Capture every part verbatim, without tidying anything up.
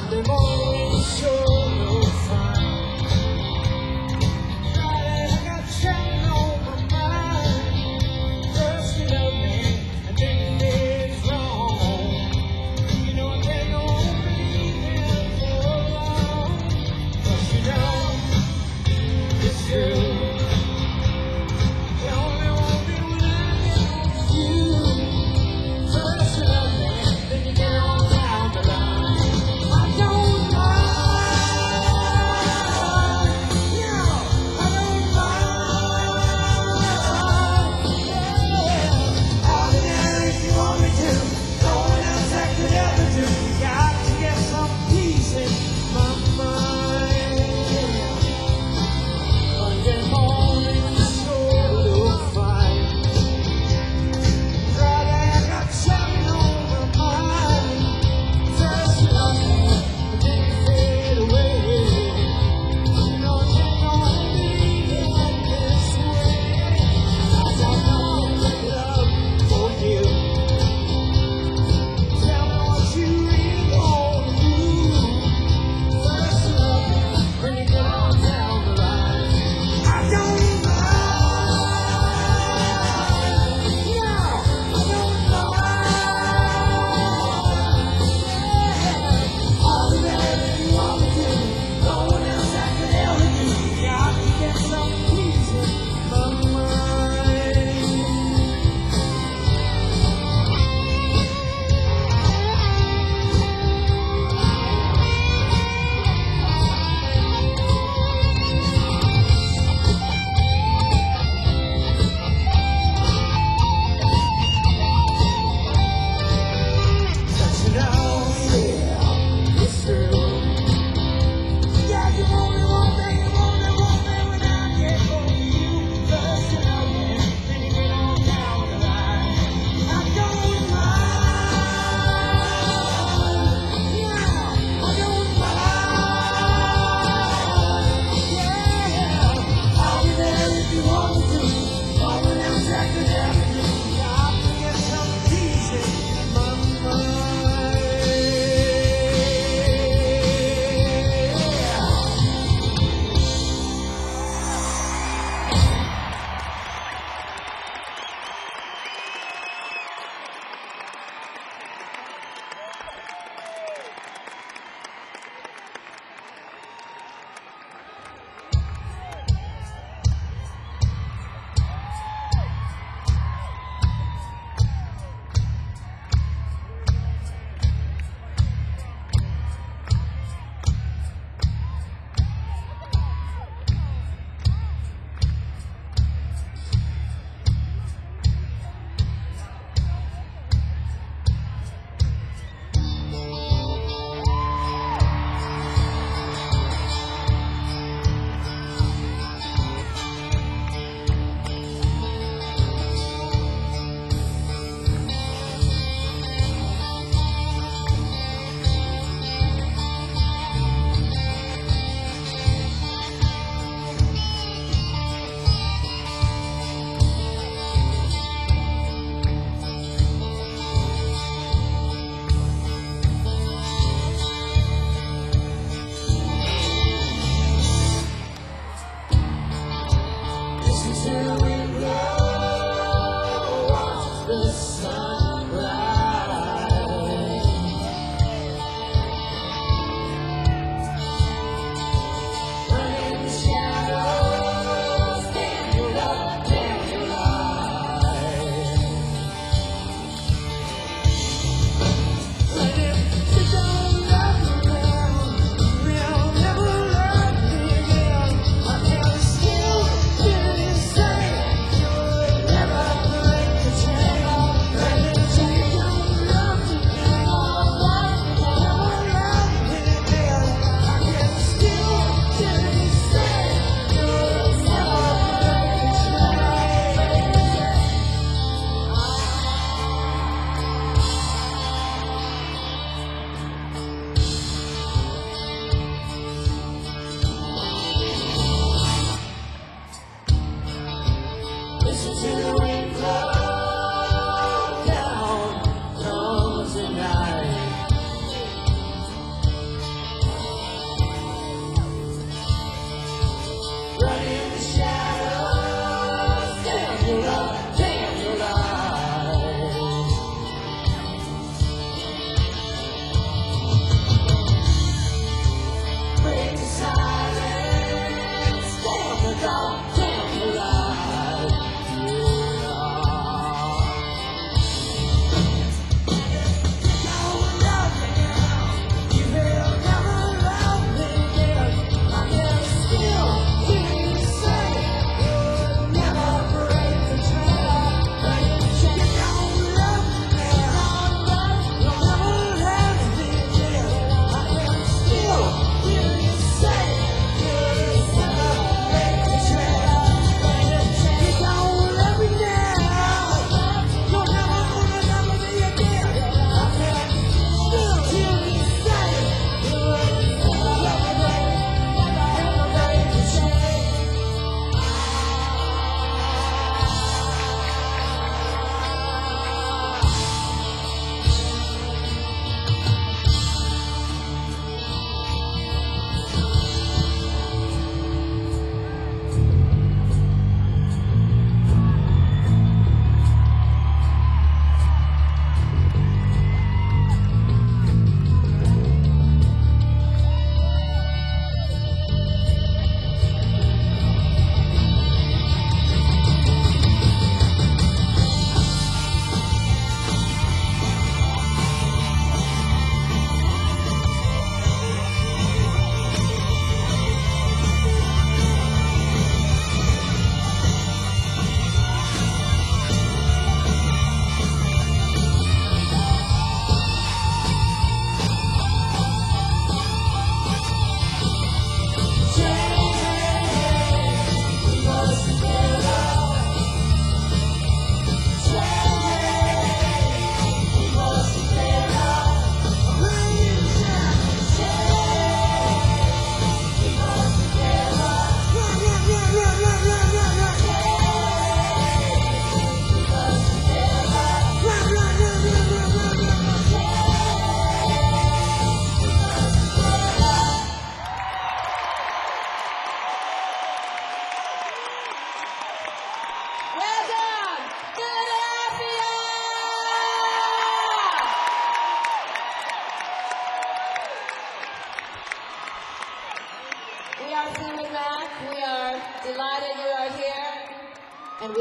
They're always sure you'll find that I got something on my mind. First you love me, and then it's wrong. You know I can't go on breathing for long. 'Cause you know it's true. You only want me when I get with you. First you love me, then you get on down the line. I don't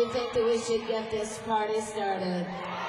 we think that we should get this party started.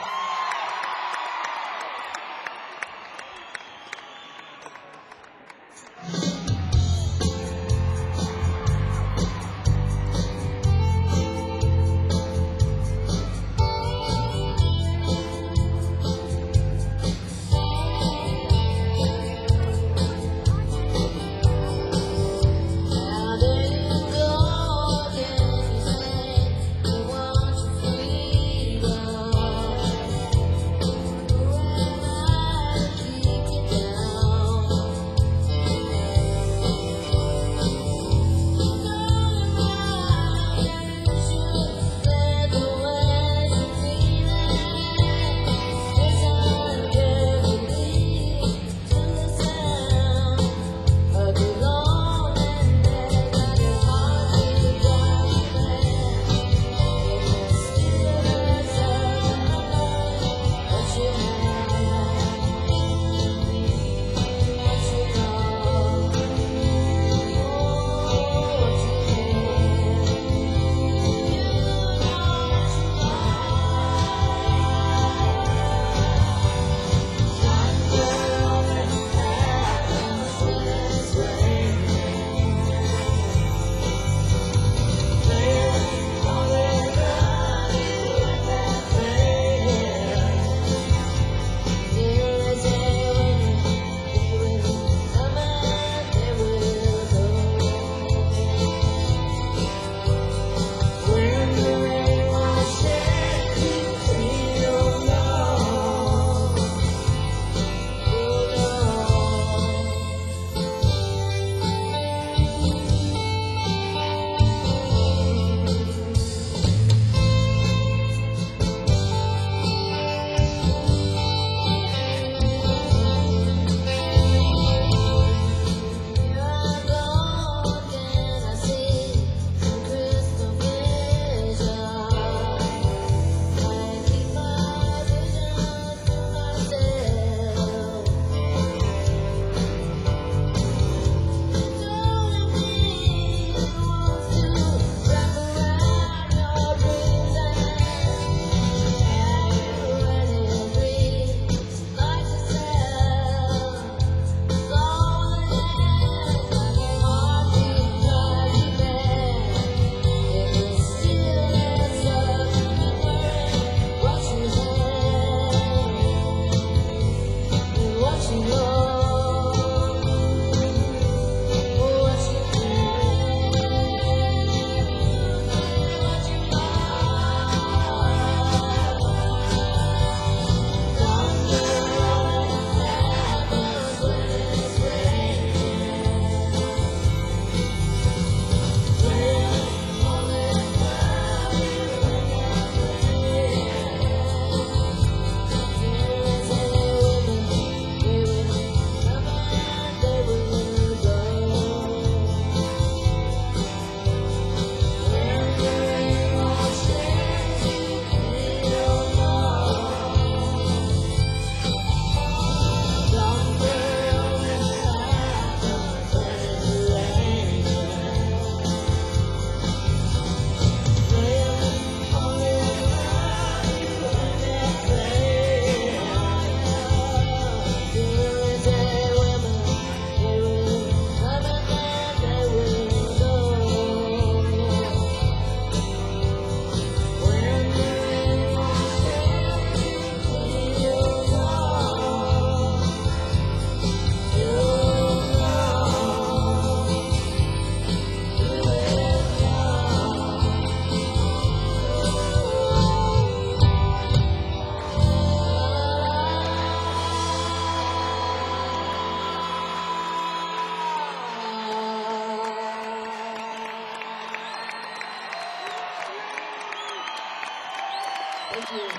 Thank you.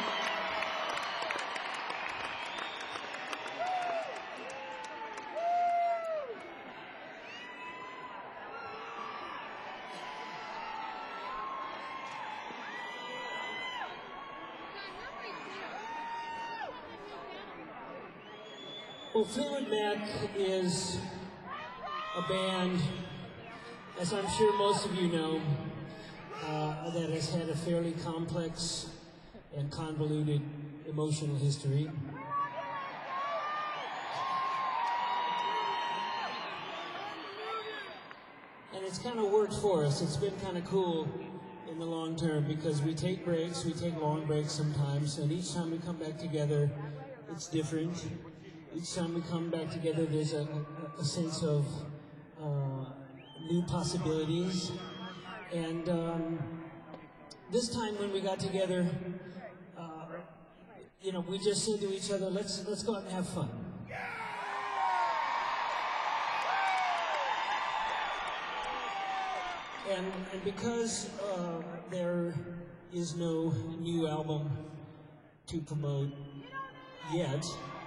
Well, Fleetwood Mac is a band, as I'm sure most of you know, uh, that has had a fairly complex and convoluted emotional history. And it's kind of worked for us. It's been kind of cool in the long term because we take breaks, we take long breaks sometimes, and each time we come back together, it's different. Each time we come back together, there's a, a, a sense of uh, new possibilities. And um, this time when we got together, uh, you know, we just said to each other, let's, let's go out and have fun. And, and because uh, there is no new album to promote yet,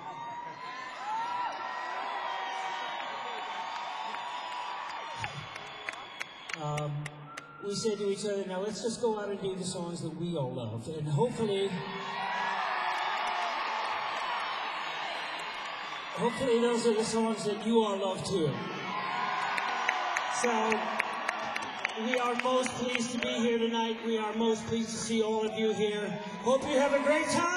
um, we said to each other, now let's just go out and do the songs that we all love. And hopefully, hopefully those are the songs that you all love too. So, we are most pleased to be here tonight. We are most pleased to see all of you here. Hope you have a great time.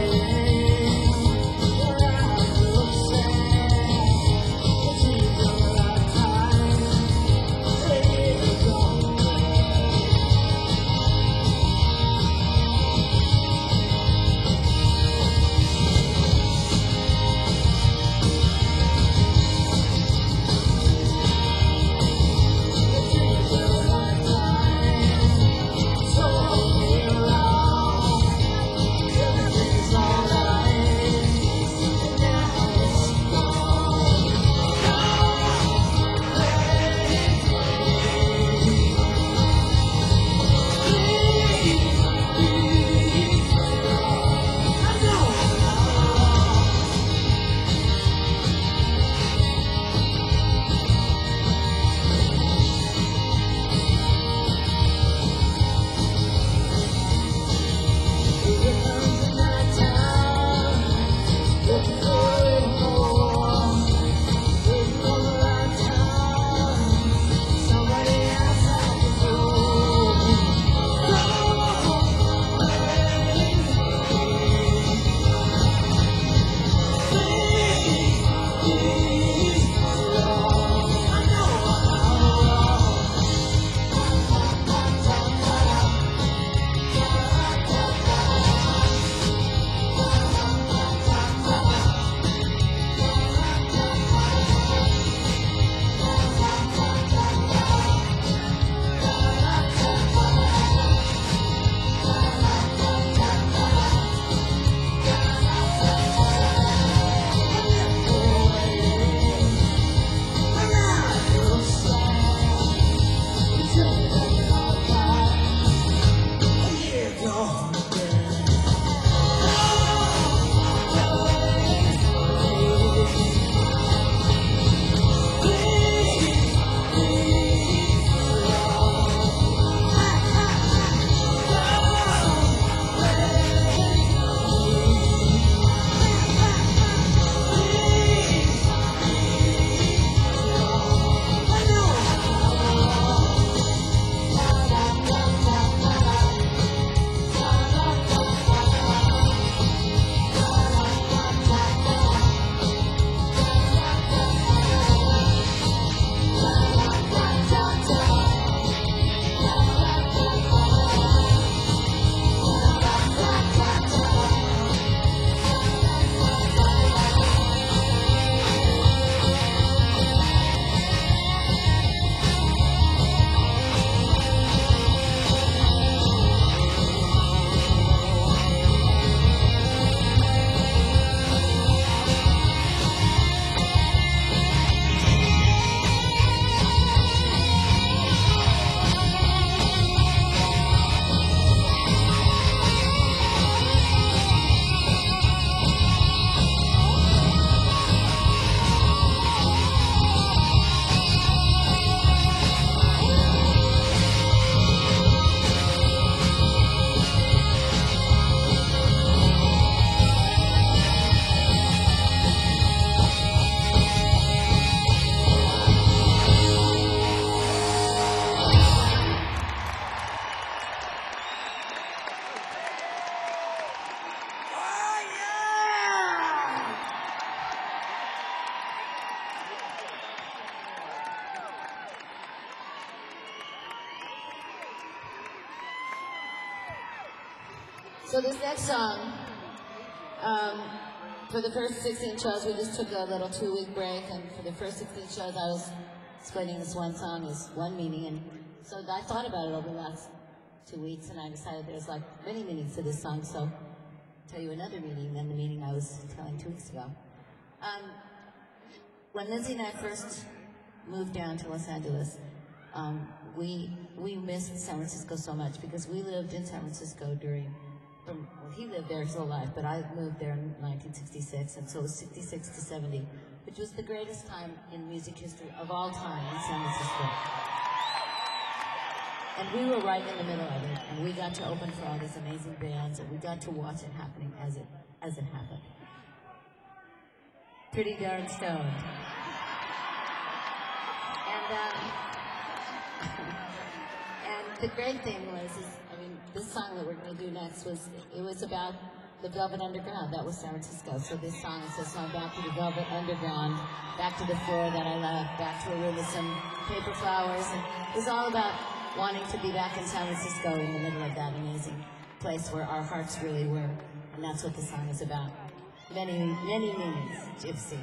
Your eyes look sad. So this next song, um, for the first sixteen shows, we just took a little two-week break, and for the first sixteen shows, I was explaining this one song as one meaning, and so I thought about it over the last two weeks, and I decided there's like many meanings to this song, so I'll tell you another meaning than the meaning I was telling two weeks ago. Um, when Lindsay and I first moved down to Los Angeles, um, we we missed San Francisco so much because we lived in San Francisco during, from, well, he lived there his whole life, but I moved there in nineteen sixty-six, and so it was sixty-six to seventy, which was the greatest time in music history of all time in San Francisco. And we were right in the middle of it, and we got to open for all these amazing bands, and we got to watch it happening as it as it happened. Pretty darn stoned. And um, and the great thing was, is, I mean, this song that we're going to do next was, it was about the Velvet Underground. That was San Francisco. So this song is a song back to the Velvet Underground, back to the floor that I left, back to a room with some paper flowers. And it was all about wanting to be back in San Francisco in the middle of that amazing place where our hearts really were. And that's what the song is about. Many, many meanings, Gypsy.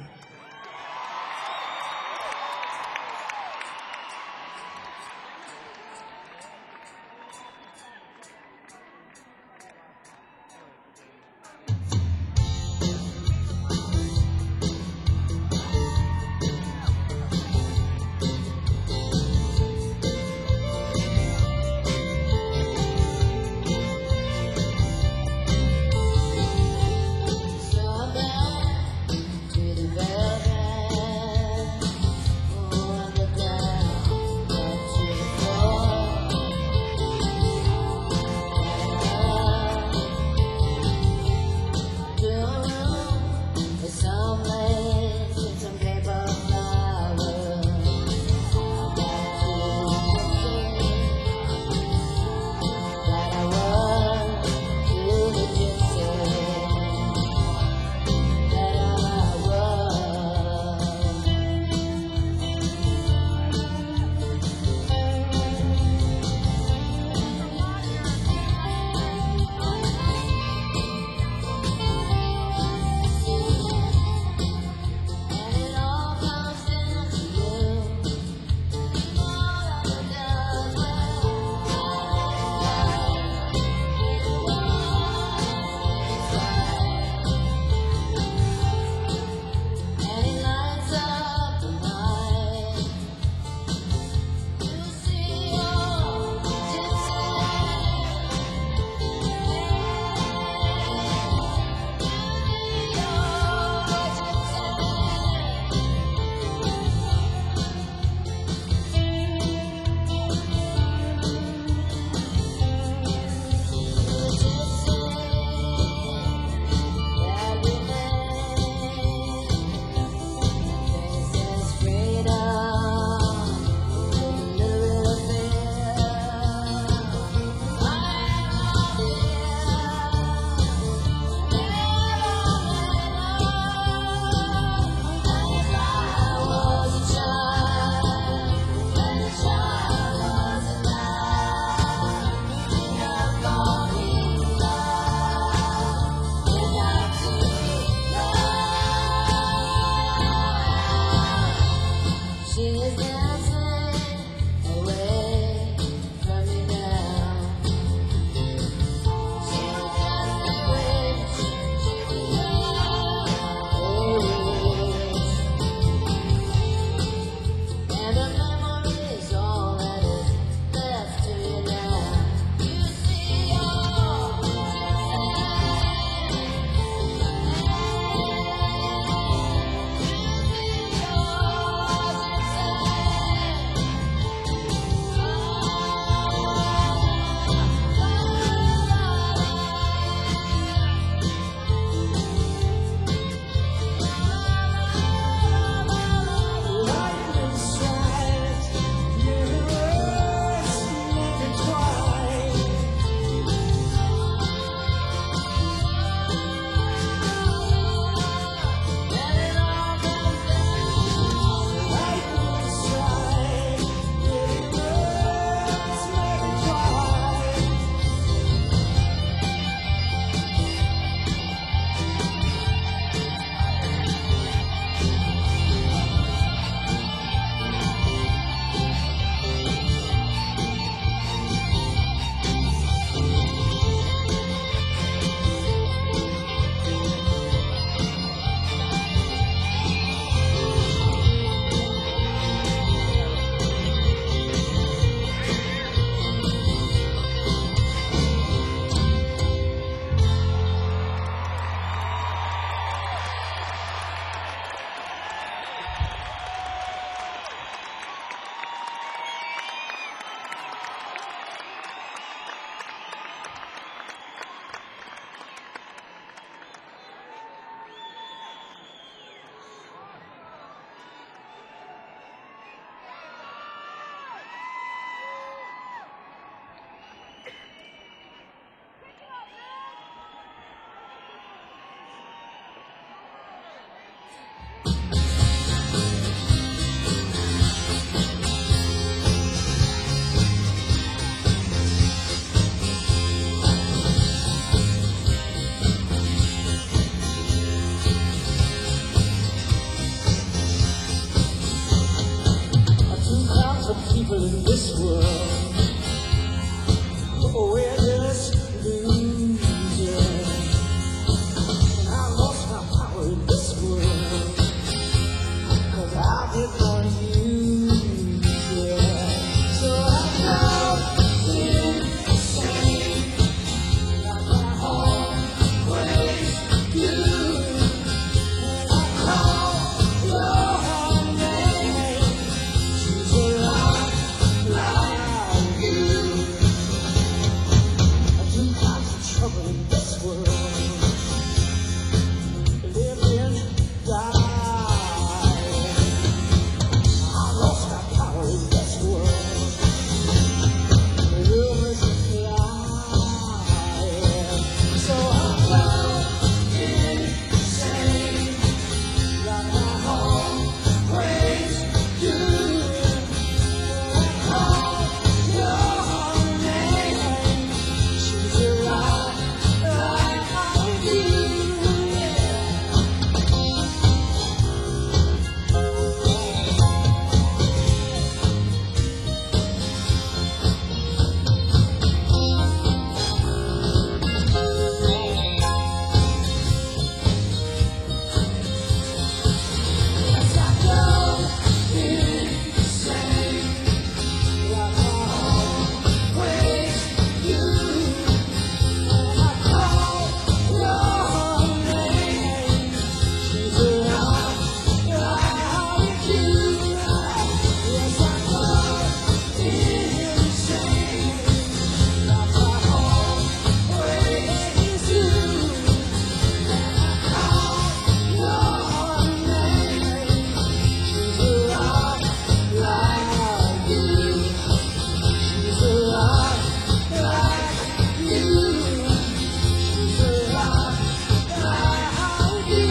So down to the bell. the people in this world. Oh, we're just losing. I lost my power in this world, 'cause I did not use it. So I found insane, like I always do. And I call your name. She's a lot like you. I do lots of trouble in this world. Living, dying. I lost my power in this world. Rumors flying. So I found insane, like I always do. And I call your name. She's a lot like you. Yes, I go insane, like I always do. And I call your name. She's a lot like you. Yes, I go insane, like I always do. And I call your name. She's a lot like you. She's a lot like you. She's a lot like you.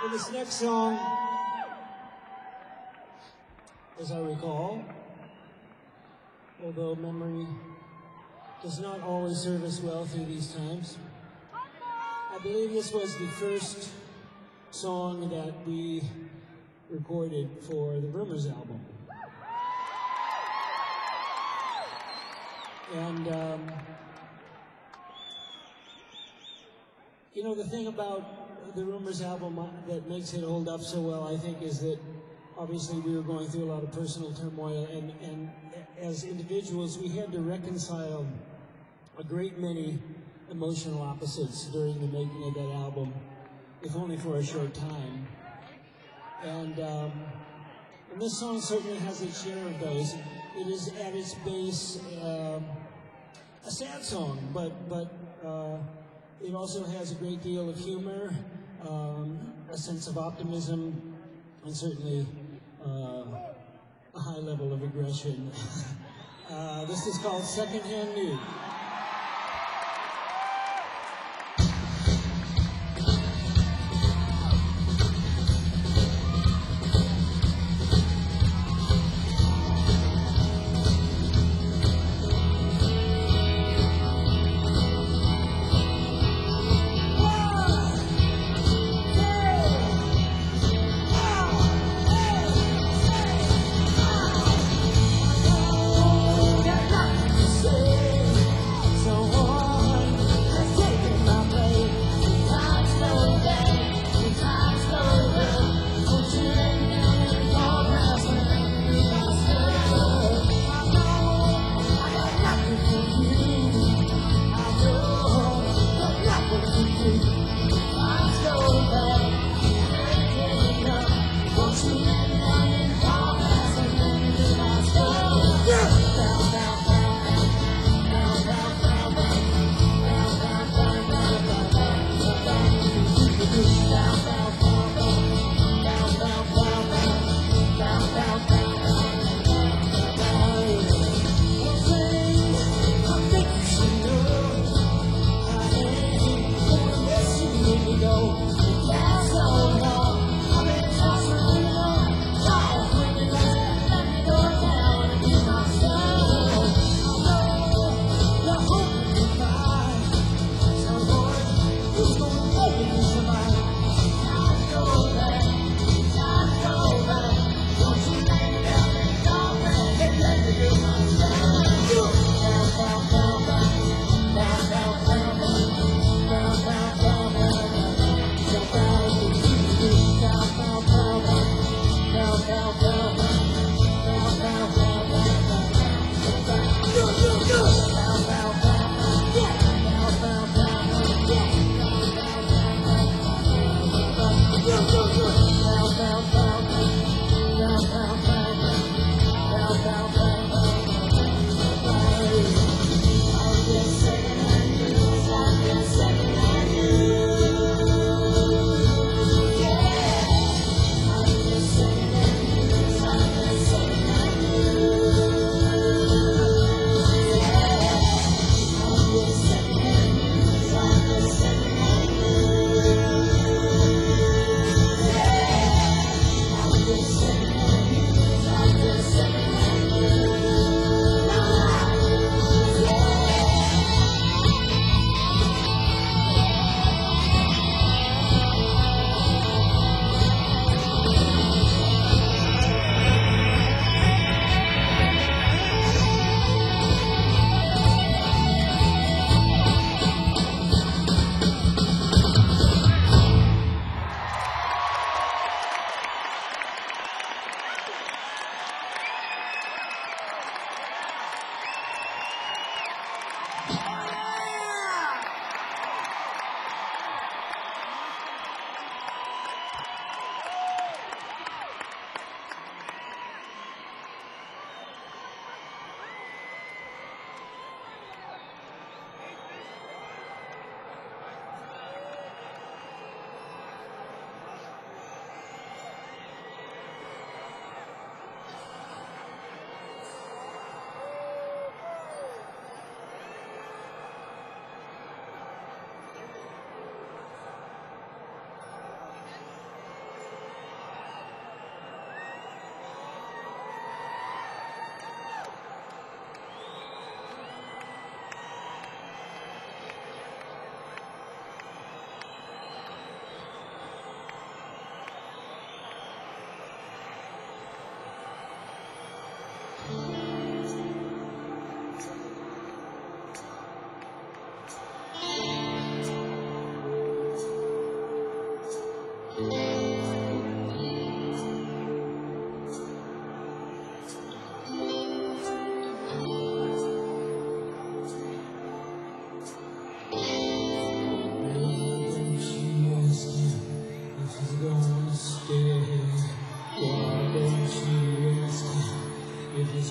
For this next song, as I recall, although memory does not always serve us well through these times, I believe this was the first song that we recorded for the Rumors album. And, um, you know, the thing about the Rumors album that makes it hold up so well, I think, is that obviously we were going through a lot of personal turmoil, and, and as individuals, we had to reconcile a great many emotional opposites during the making of that album, if only for a short time. And, um, and this song certainly has its share of those. It is at its base um, a sad song, but but uh, it also has a great deal of humor, um, a sense of optimism, and certainly uh, a high level of aggression. uh, this is called Secondhand Nude. Say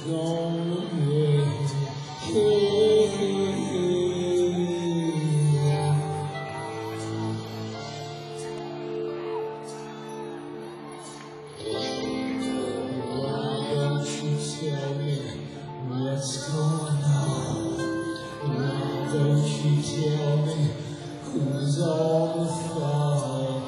gonna make it. Why don't you tell me what's going on? Why don't you tell me who's on the phone?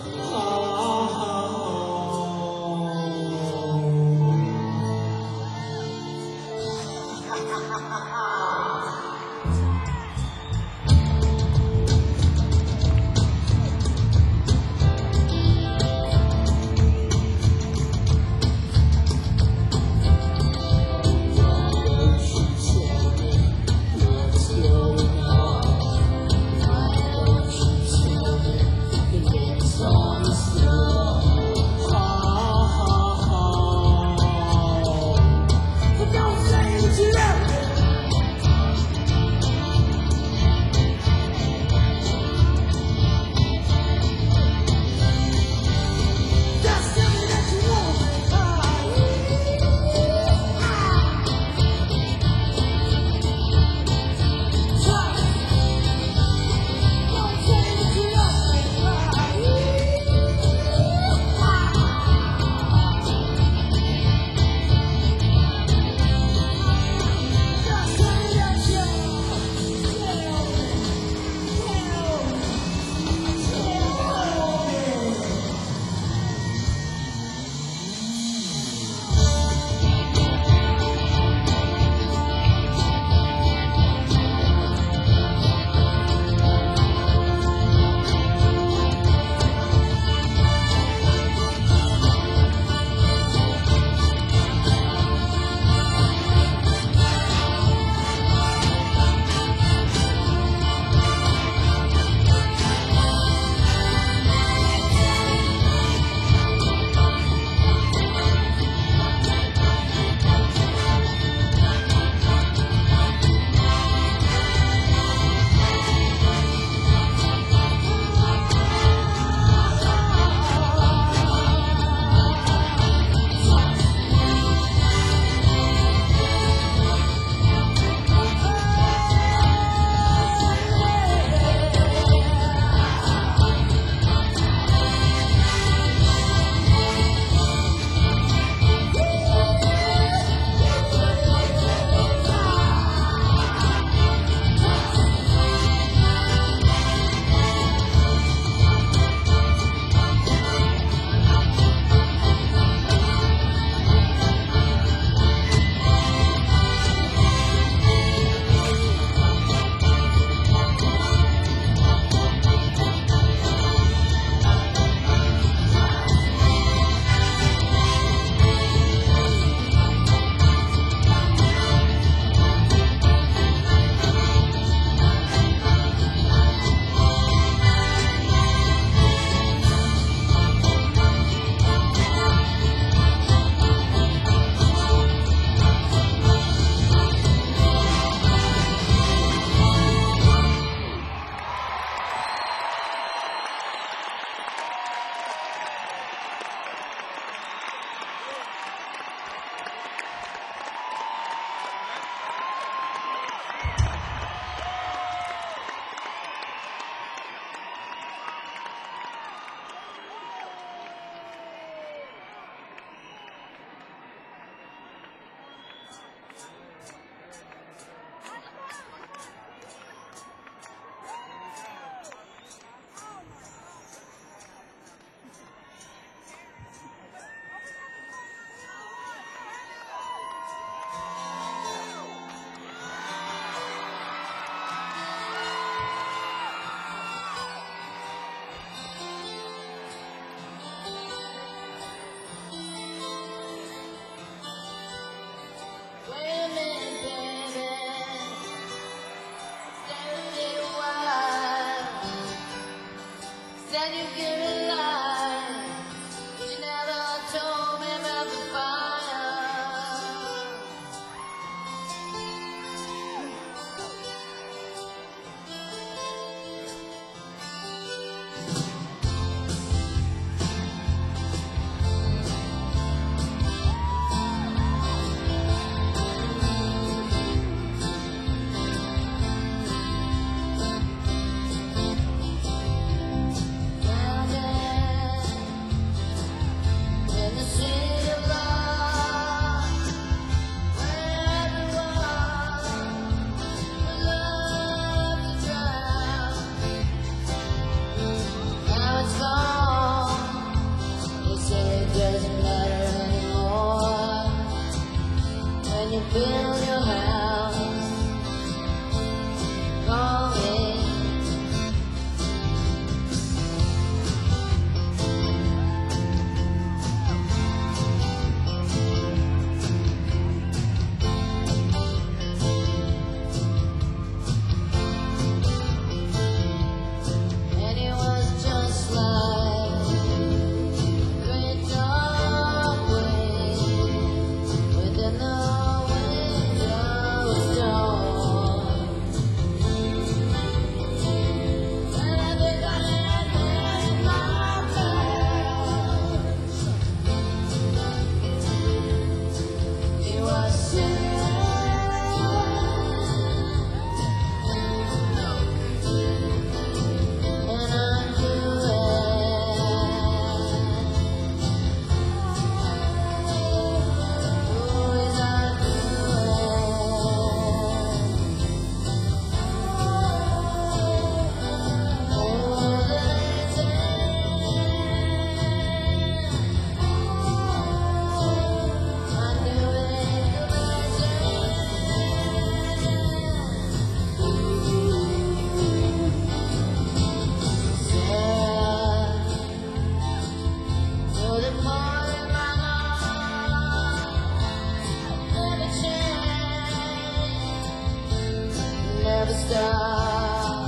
stop.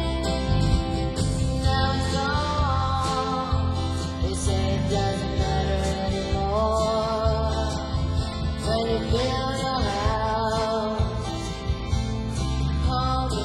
Now it's gone. They say it doesn't matter anymore. When you build your house, call me.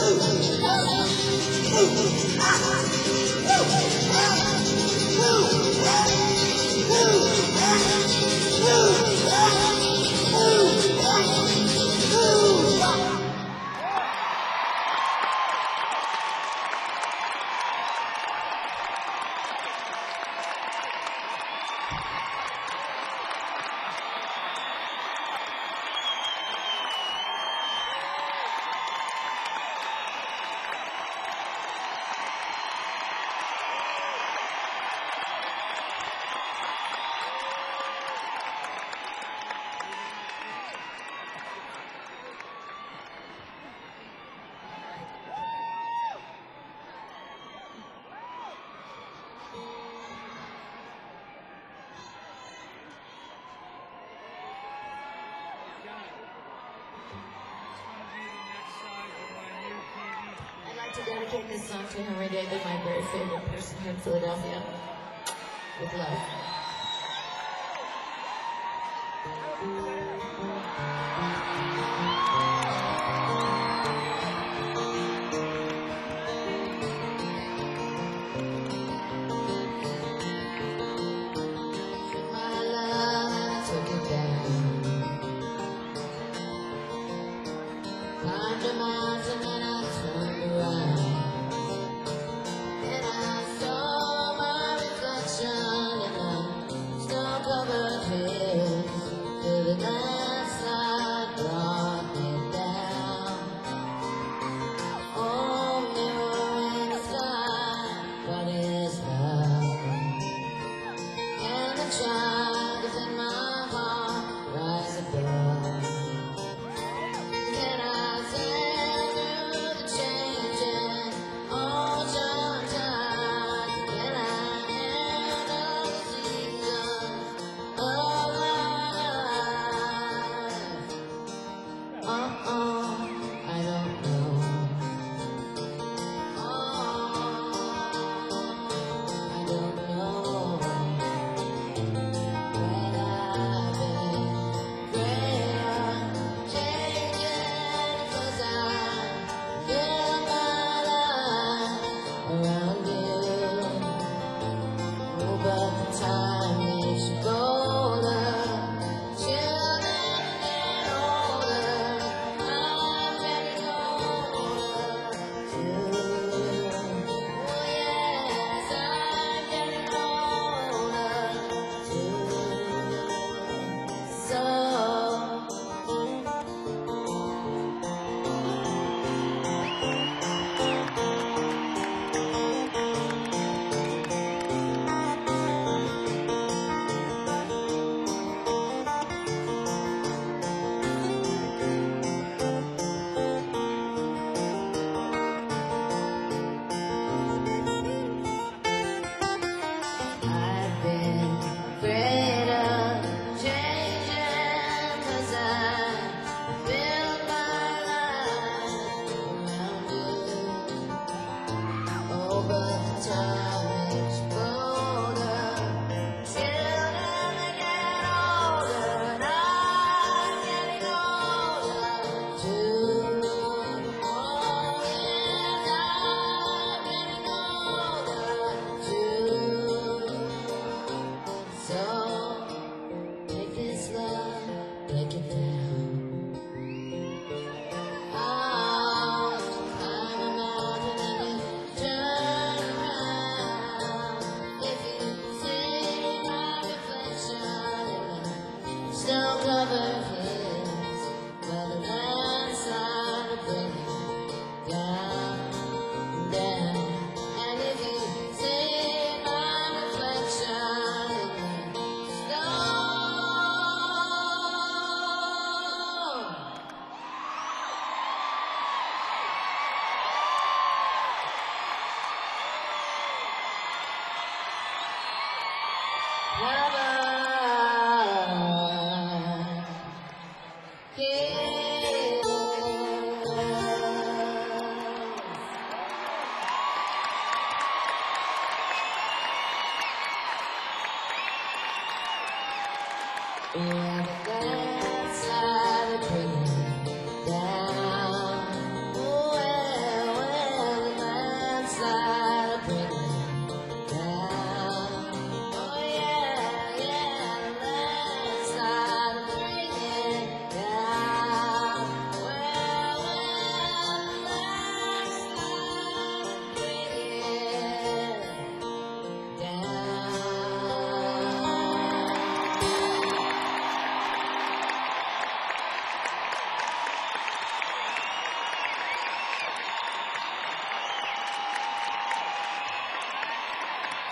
I'd like to dedicate this song to Henry David, my very favorite person here in Philadelphia. With love. My love took it down. Climbed a mountain and I turned around. And I saw my reflection in the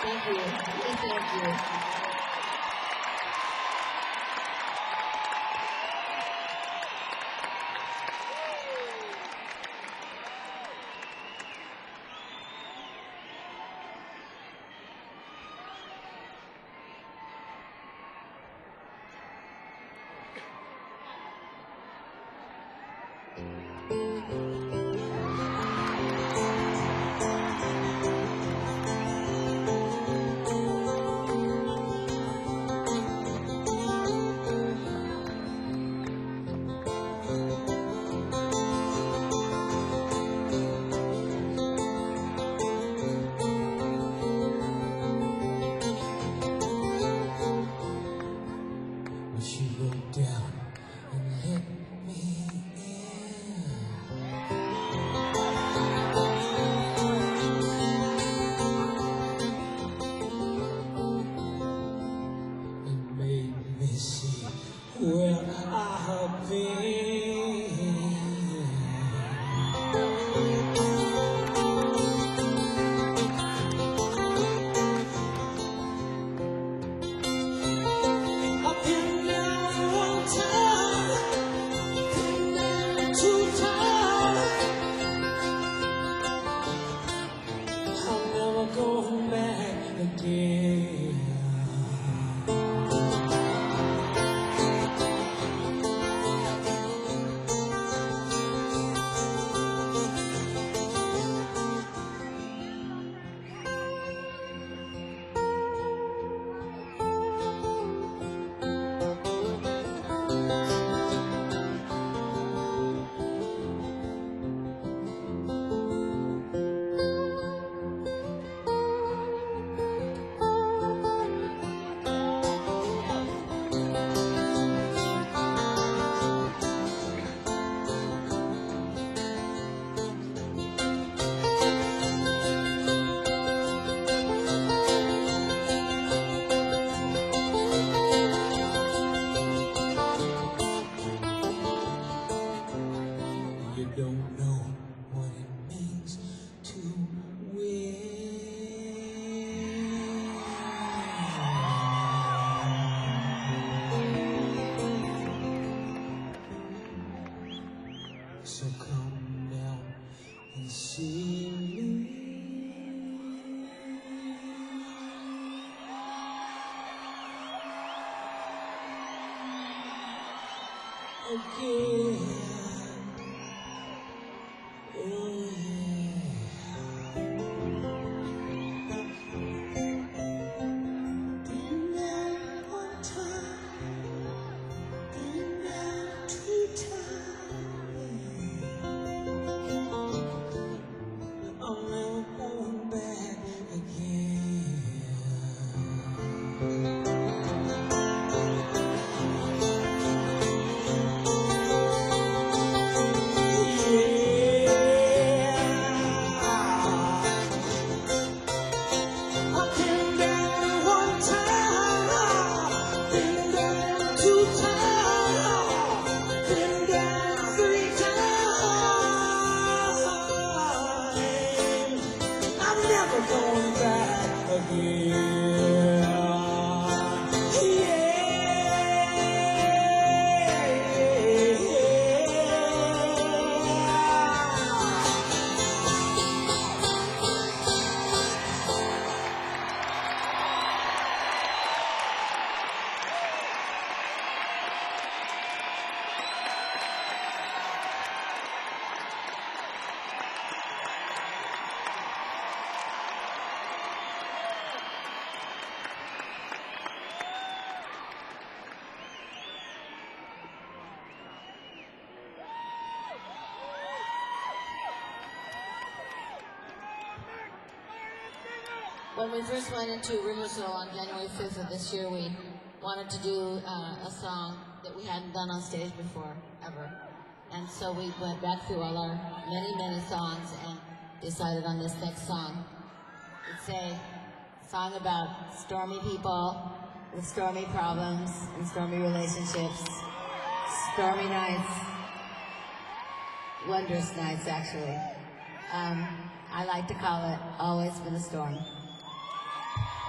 Thank you. Thank you. When she broke down and let me in, it made me see where I have been. I've been down one time, been down two times. I'm never going back again. You don't know what it means to win. So come down and see me. Again. Oh, yeah. Been down one time, been down two times. I'm never going back again. I've been down one time, been down two times, been down three times. I'm never going back again. Yeah. When we first went into rehearsal on January fifth of this year, we wanted to do uh, a song that we hadn't done on stage before, ever. And so we went back through all our many, many songs and decided on this next song. It's a song about stormy people with stormy problems and stormy relationships, stormy nights, wondrous nights, actually. Um, I like to call it Always Been a Storm.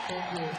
Thank you.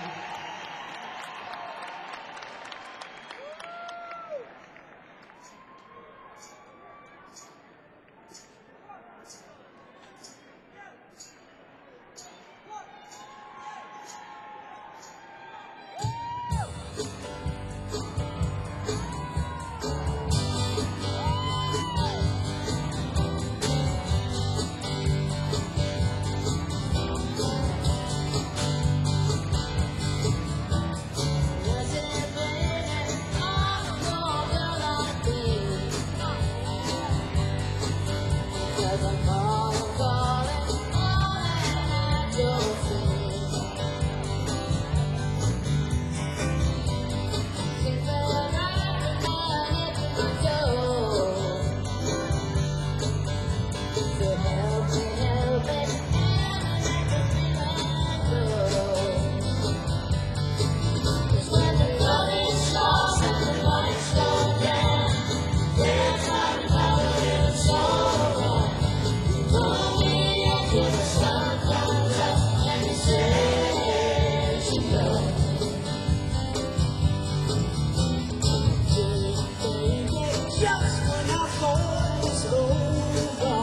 Just when I thought it was over,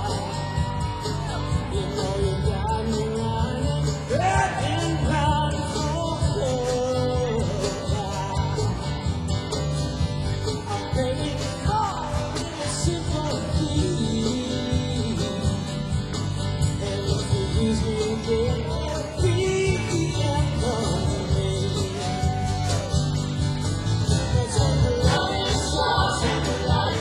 you know you got me running, running round for cover. I'm praying for your sympathy, and if you use me again, be the end of me. But when the love is lost and the love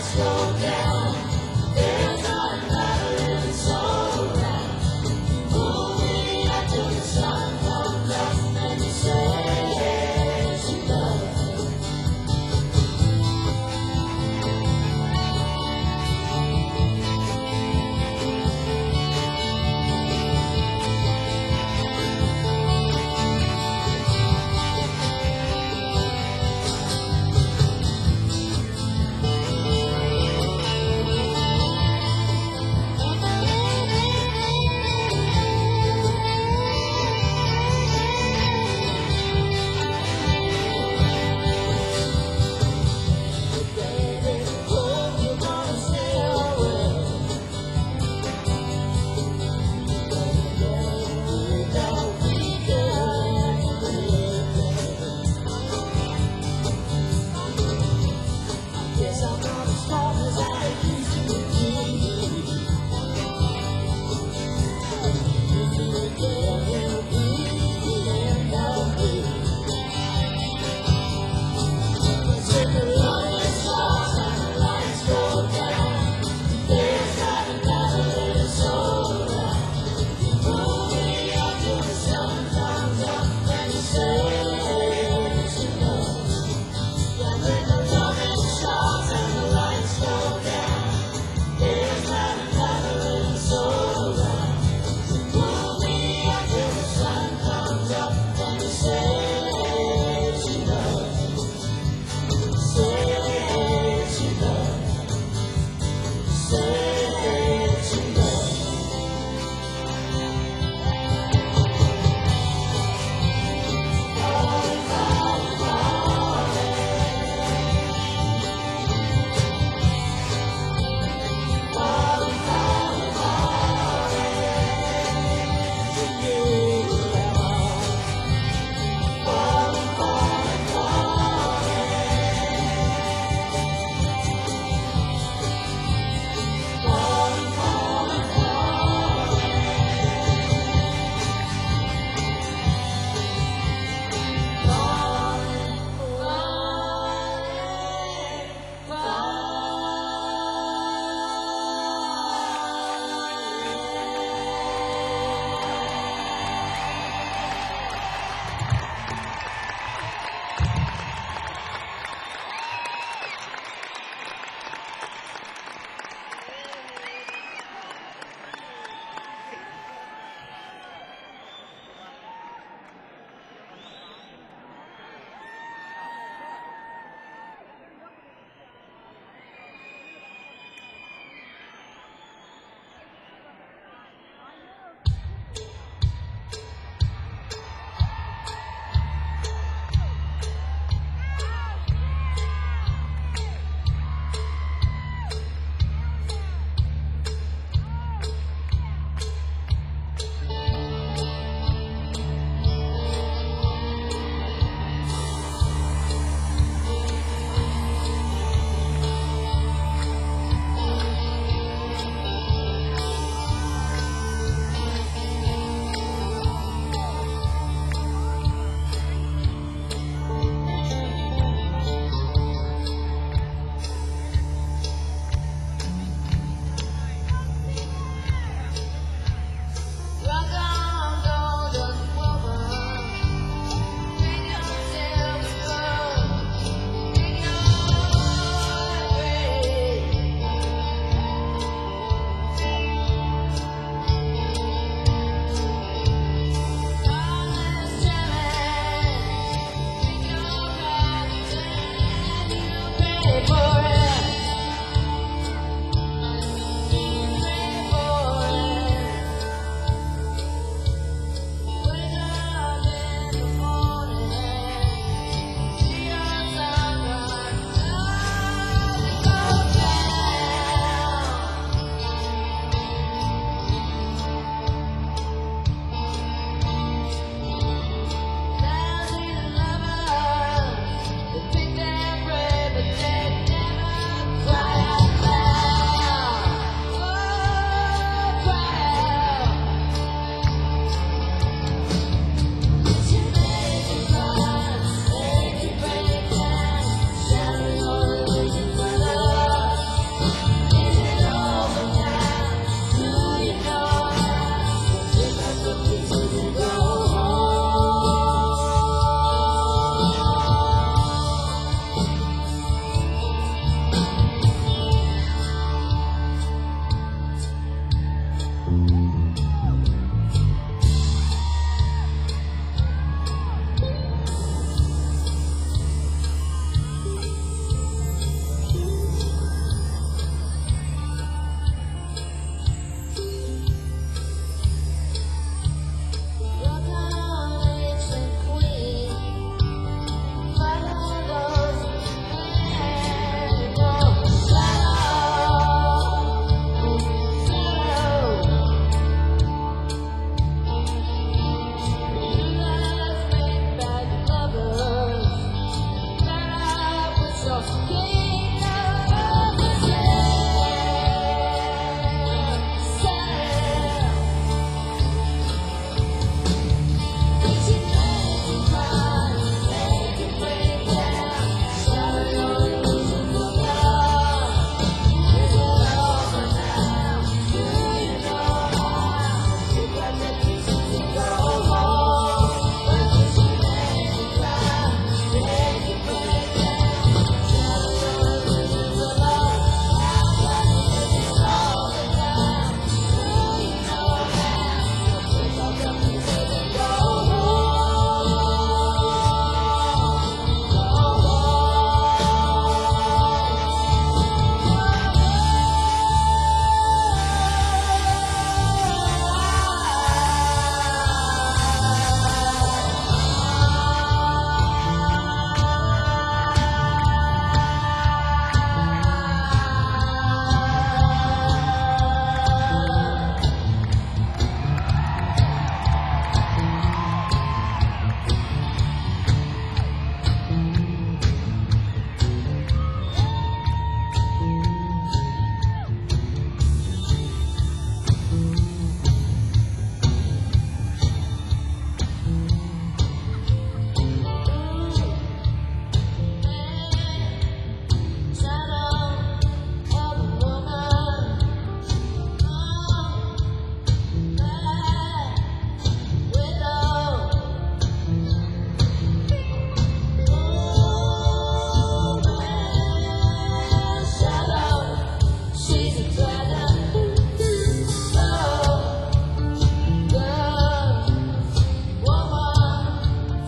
She's a dragon. Girl, girl, woman.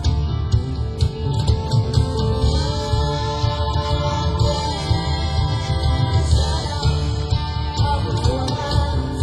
Shadow of a woman.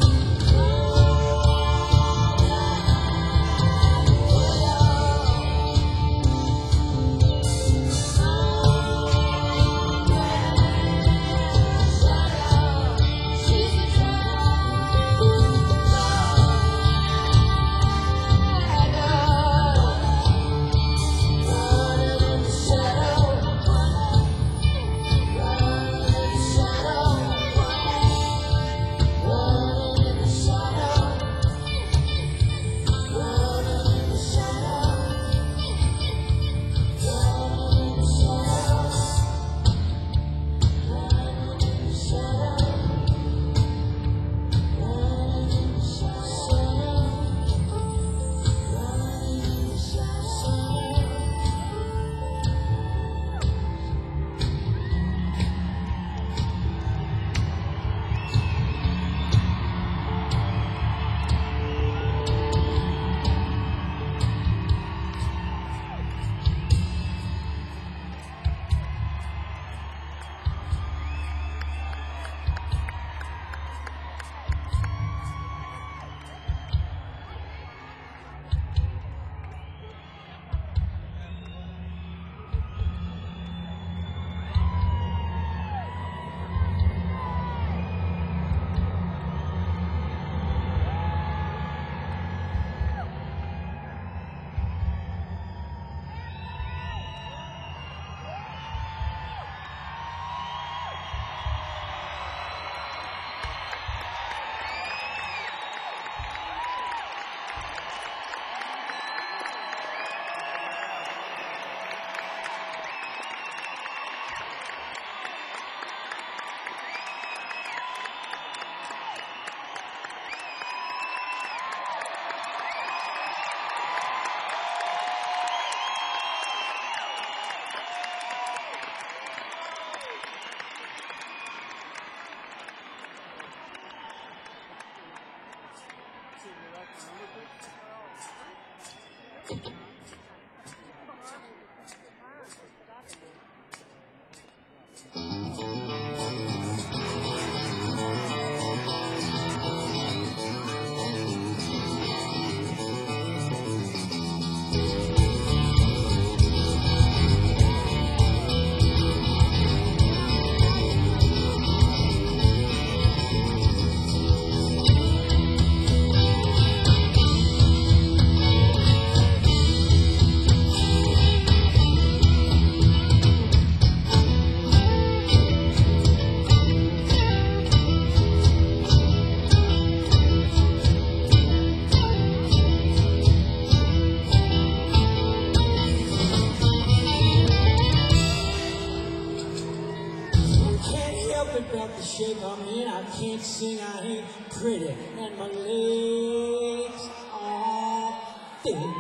About the shape I'm in, I can't sing, I ain't pretty, and my legs are thin.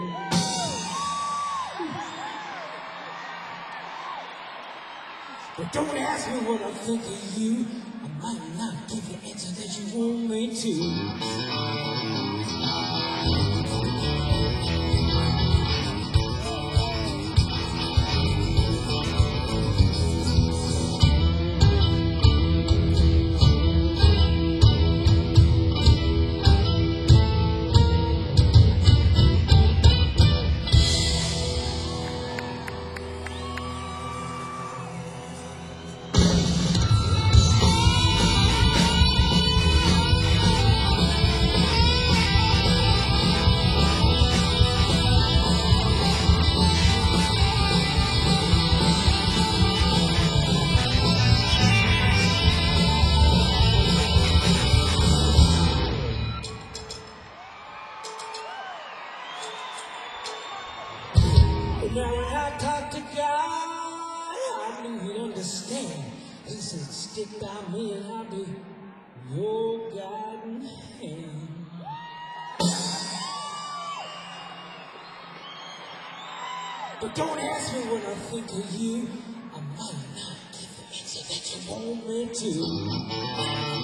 But don't ask me what I think of you, I might not give the answer that you want me to. Now when I talk to God, I knew he'd understand. He said, stick by me and I'll be your guiding hand. But don't ask me what I think of you. I might not give the answer that She want me to.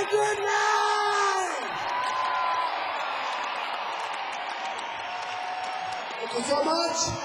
good night! Thank you so much.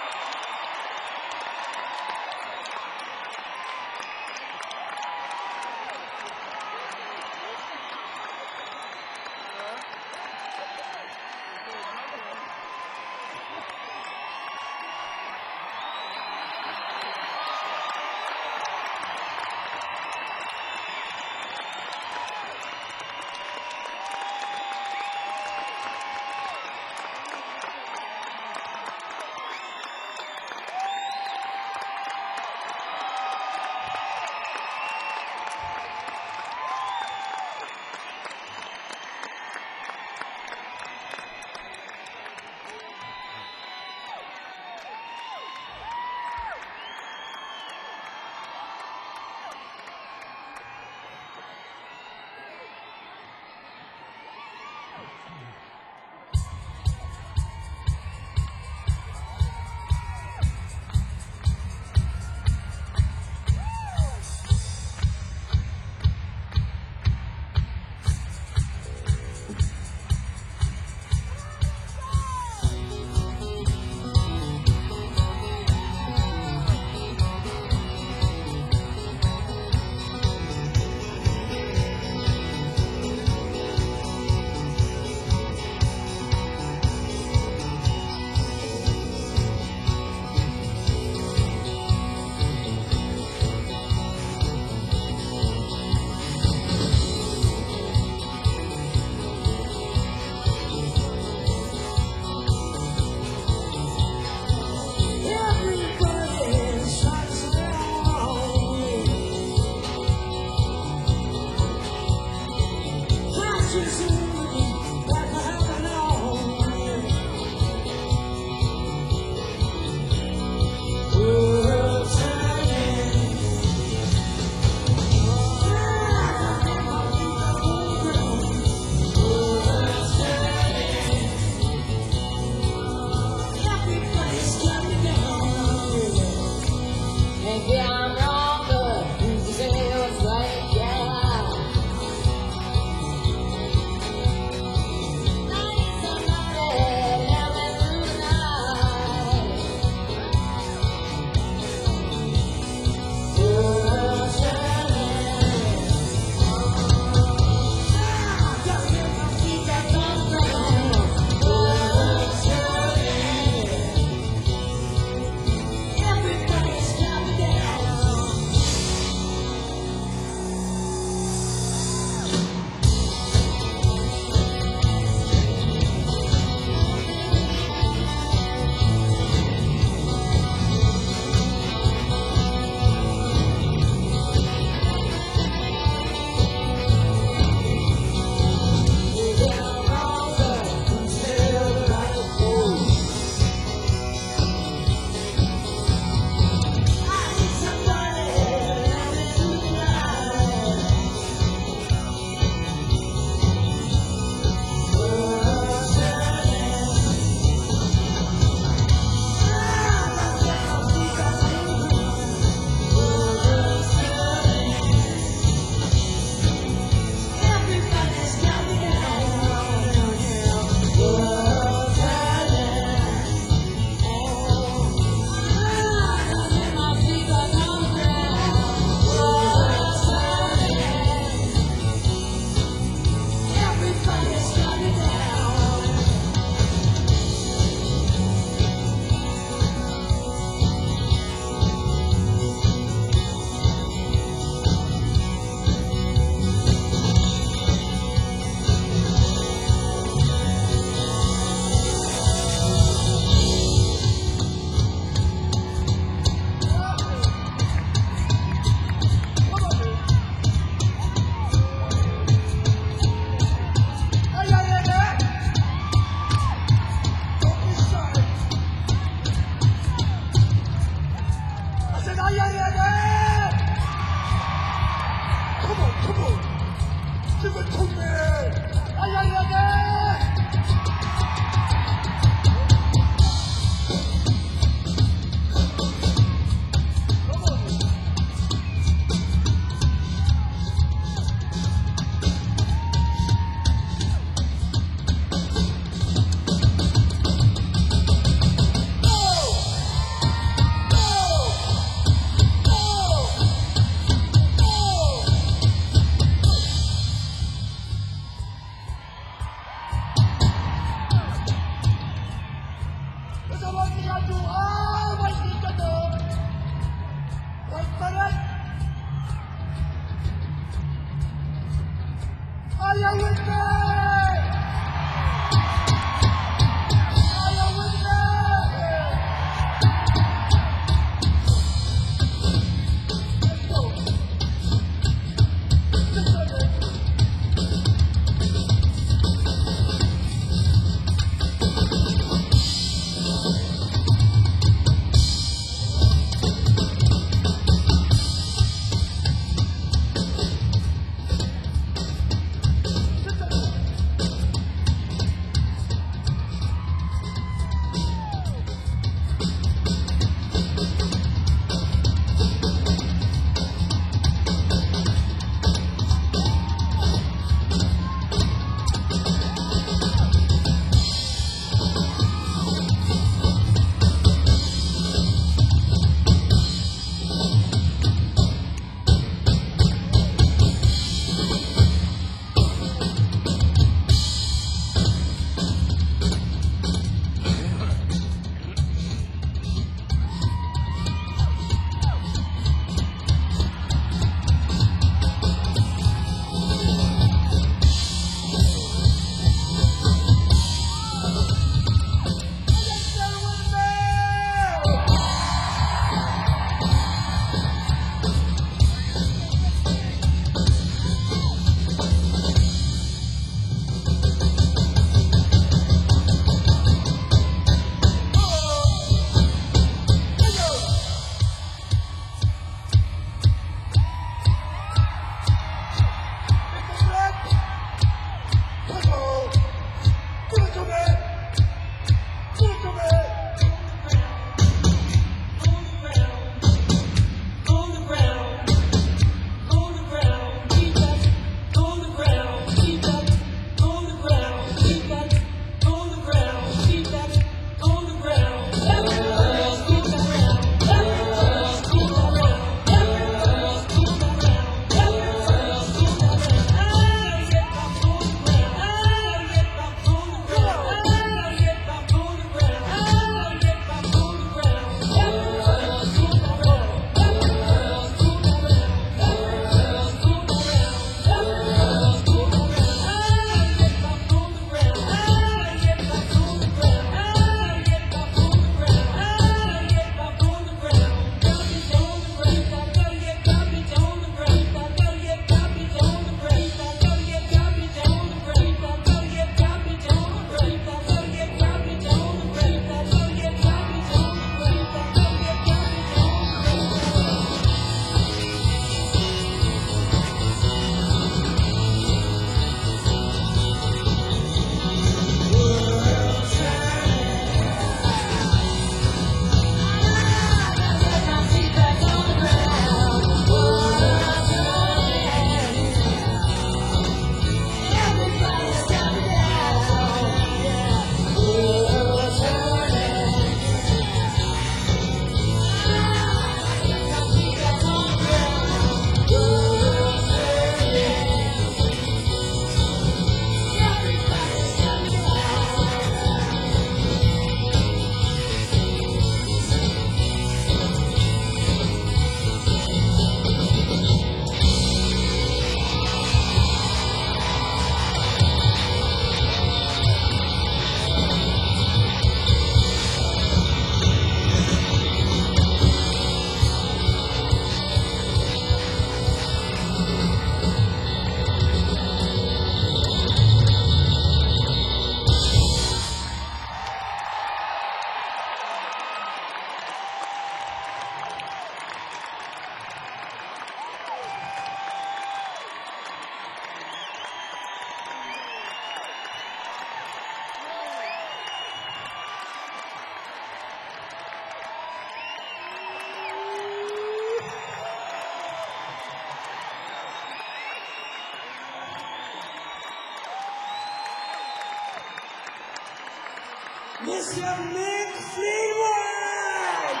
Mister Mick Fleetwood!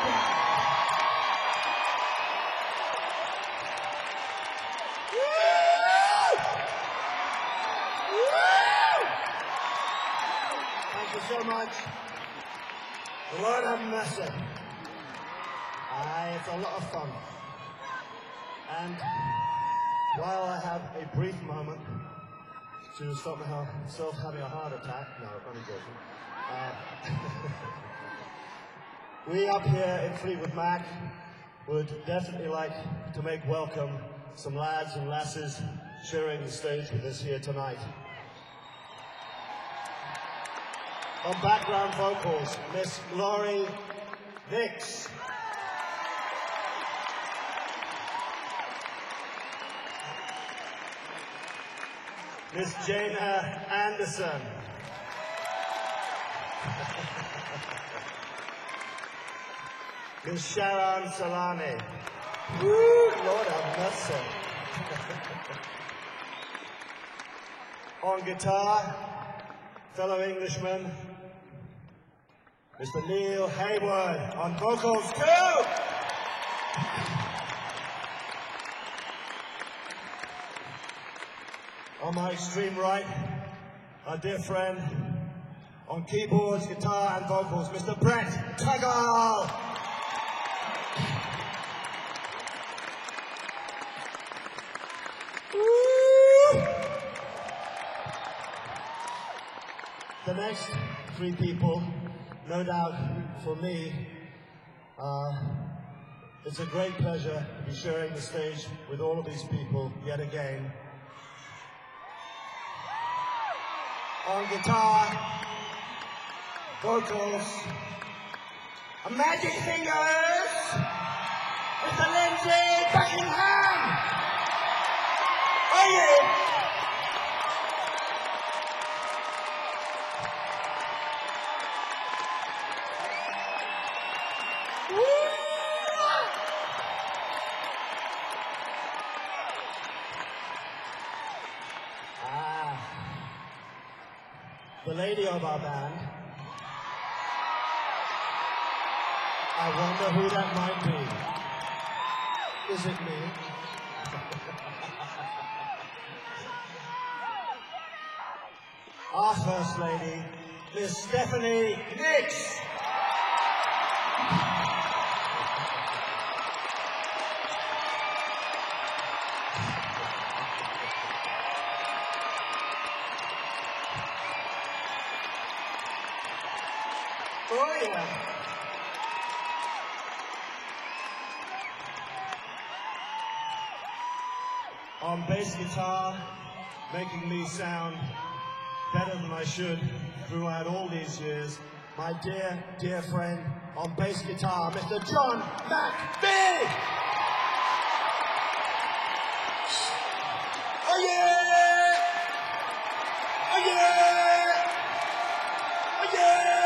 Thank you so much. The Lord have mercy. Aye, it's a lot of fun. And while I have a brief moment to stop myself having a heart attack, no, I'm only joking. Uh, we up here in Fleetwood Mac would definitely like to make welcome some lads and lasses sharing the stage with us here tonight. On background vocals, Miss Laurie Nix. Miss Jana Anderson. Miss Sharon Solani. Woo, Lord have mercy. On guitar, fellow Englishman, Mister Neil Hayward. On vocals too. On my extreme right, our dear friend, on keyboards, guitar and vocals, Mister Brett Taggle. The next three people, no doubt for me, uh, it's a great pleasure to be sharing the stage with all of these people yet again. On guitar, vocals, a magic fingers, Mister Lindsay Buckingham. Oh yeah! The lady of our band. I wonder who that might be. Is it me? Our first lady, Miss Stephanie Nix. Oh yeah. On bass guitar, making me sound better than I should throughout all these years, my dear, dear friend on bass guitar, Mister John McVie! Oh yeah! Oh yeah! Oh yeah!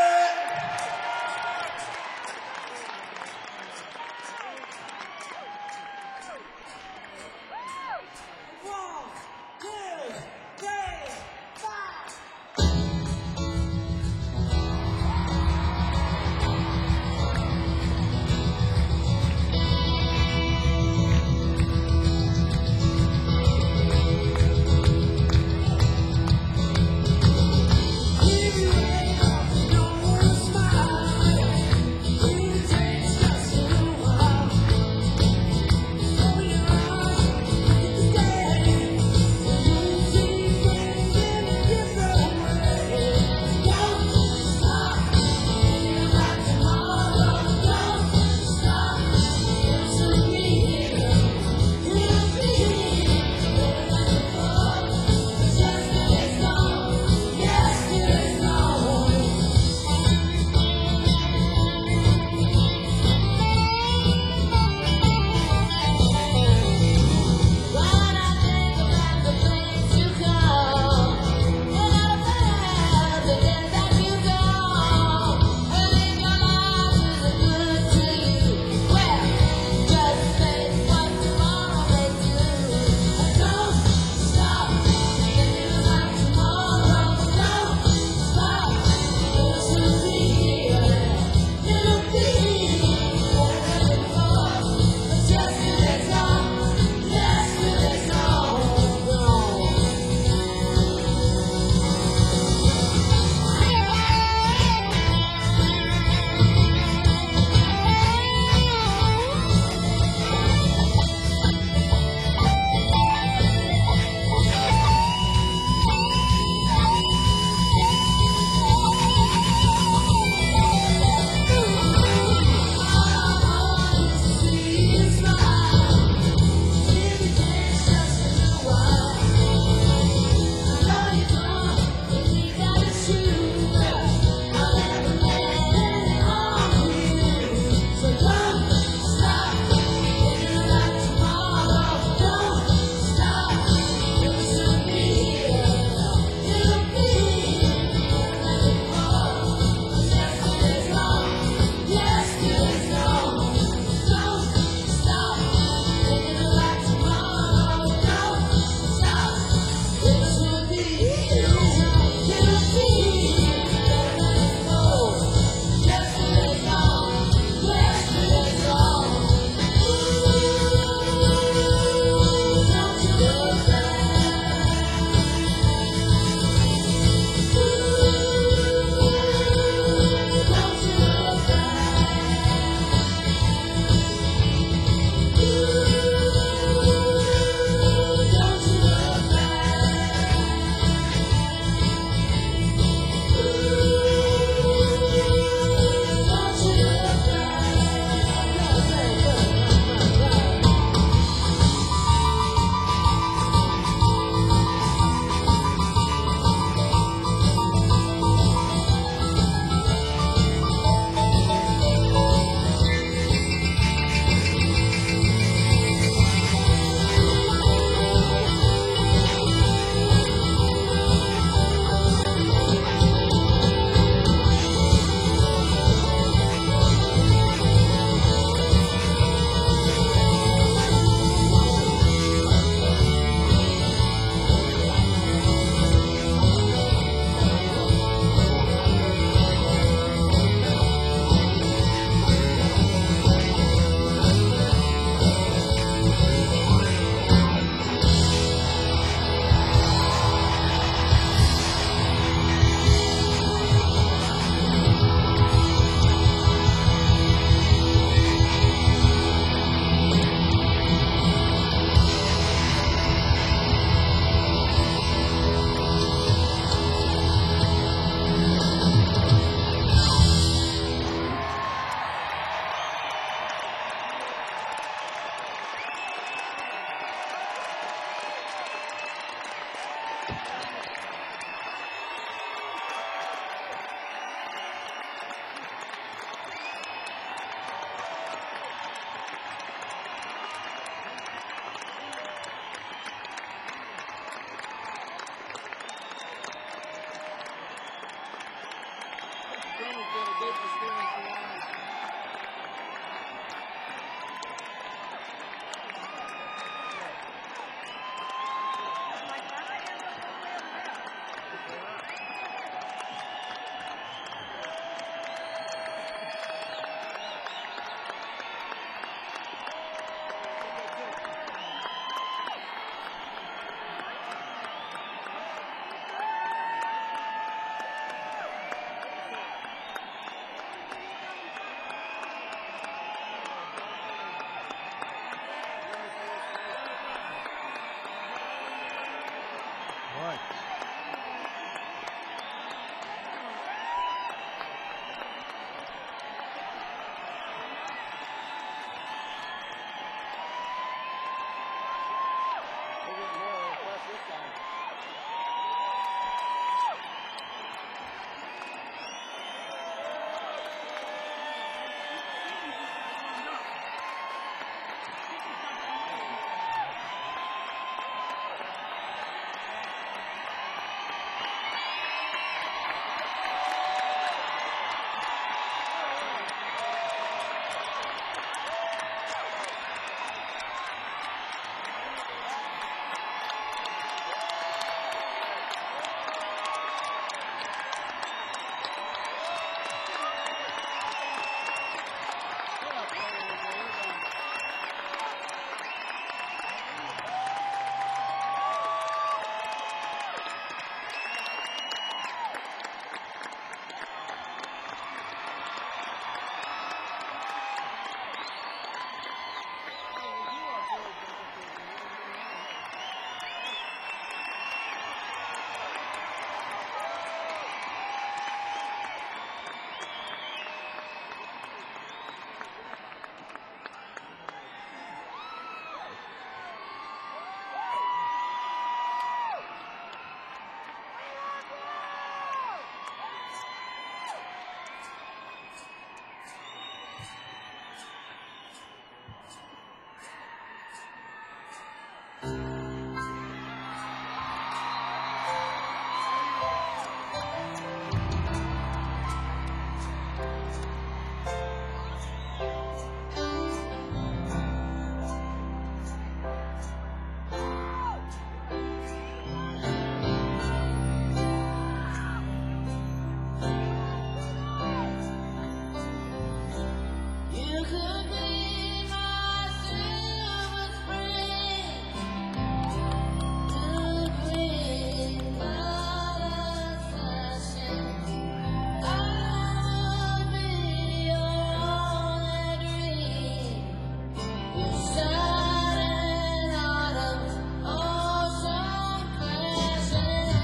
could be my silver spring to bring colors flashing. I will be your only dream. Your shining autumn ocean crashing.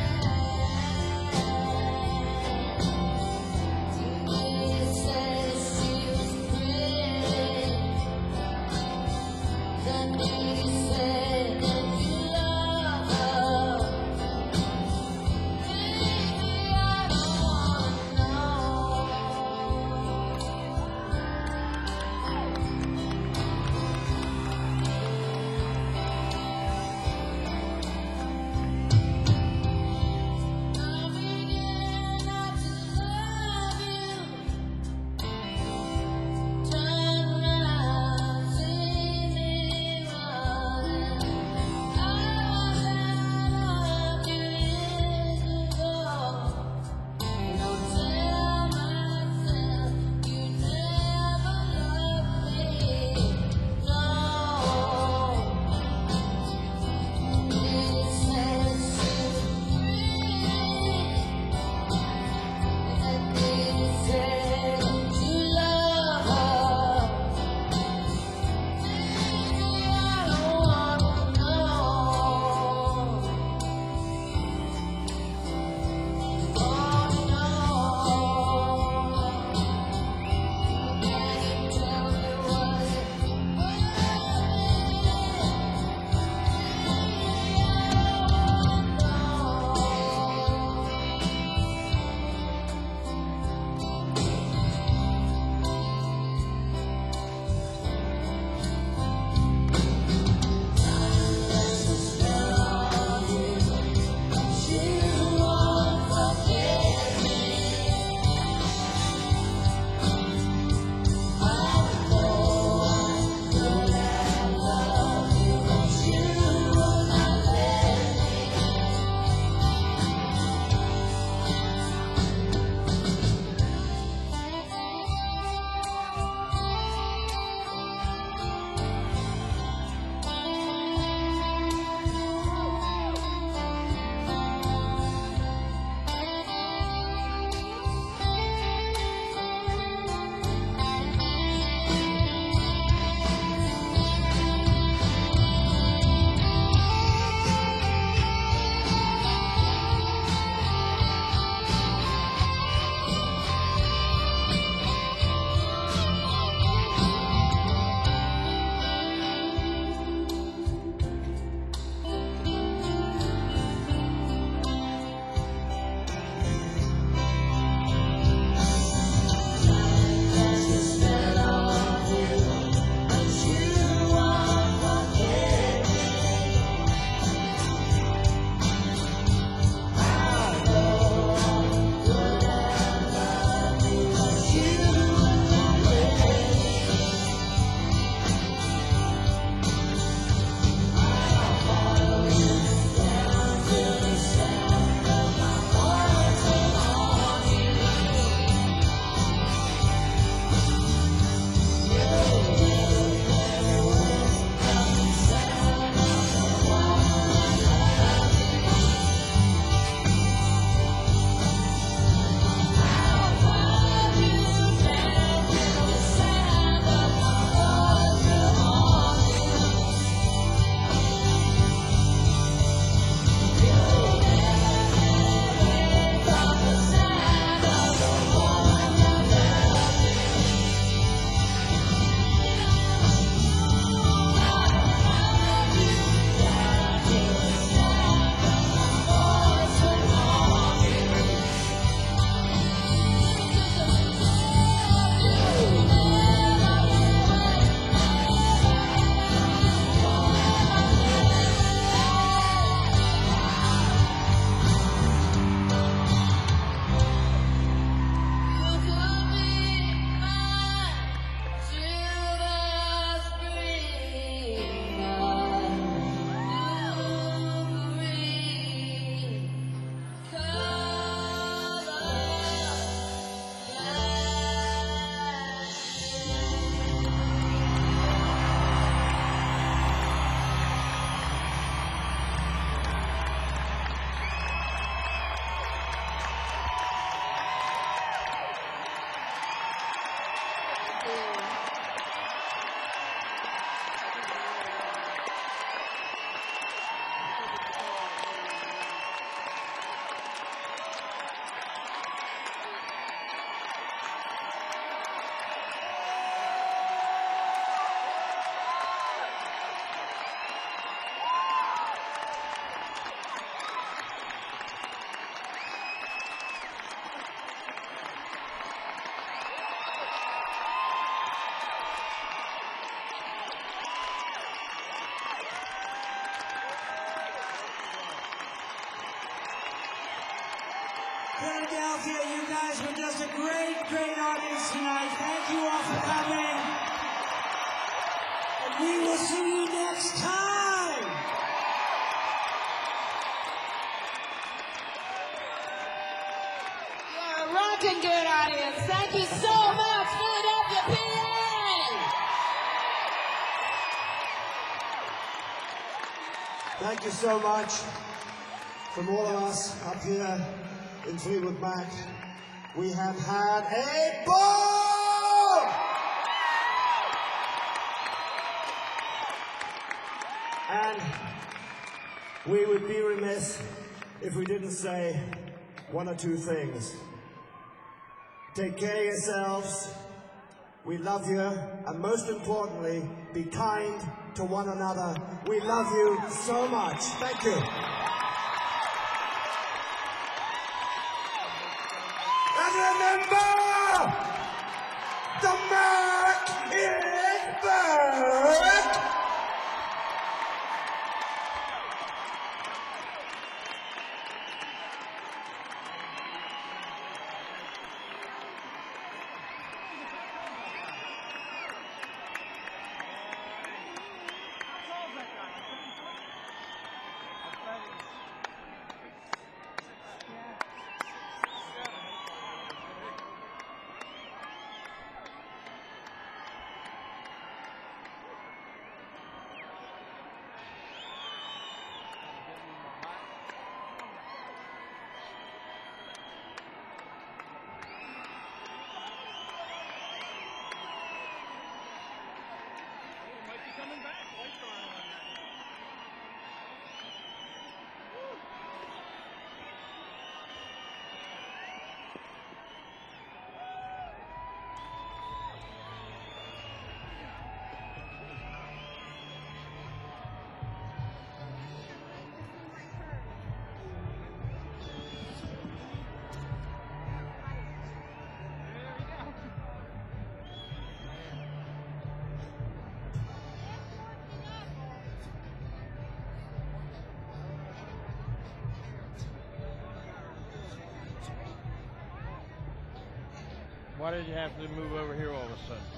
To me, it says she was pretty. Philadelphia, you guys were just a great, great audience tonight. Thank you all for coming. And we will see you next time. You're a rocking good audience. Thank you so much, Philadelphia, P A. Thank you so much from all of us up here in Fleetwood Mac. We have had a ball! And we would be remiss if we didn't say one or two things. Take care of yourselves. We love you. And most importantly, be kind to one another. We love you so much. Thank you. And remember, the Mac is back! Why did you have to move over here all of a sudden?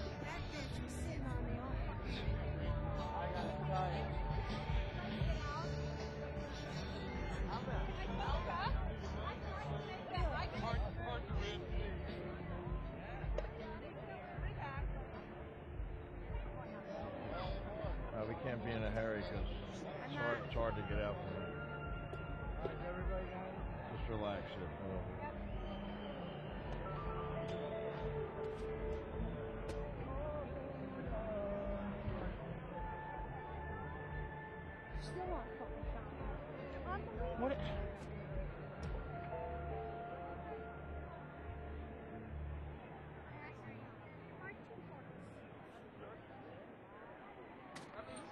Uh, we can't be in a hurry because it's hard, it's hard to get out from here. Just relax here. Uh, Still on fucking time. What?